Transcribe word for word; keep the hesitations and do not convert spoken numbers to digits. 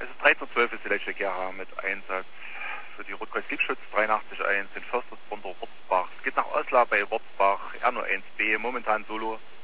Es ist dreizehn Uhr zwölf ist die letzte G H mit Einsatz für die Rotkreuz Liebschutz dreiundachtzig eins in Förstersbrunn Wurzbach. Es geht nach Osla bei Wurzbach, R null eins B, momentan Solo.